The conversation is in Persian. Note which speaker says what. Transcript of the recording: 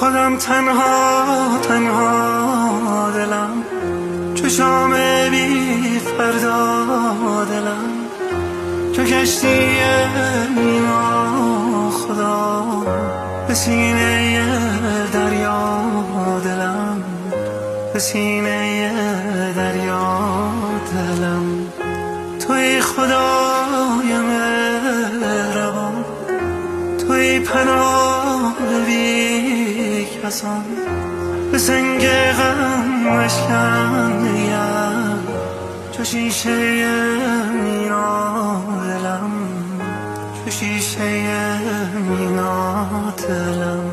Speaker 1: خودم تنها تنها دلم، چو شام بی فردا دلم، چو کشتی اینا خدا به سینه دریا دلم، به سینه دریا دلم. توی خدای مهربان، توی پناه بی کسان، به سنگ غم اشکنیم چو شیشه مینا دلم، چو شیشه مینا دلم.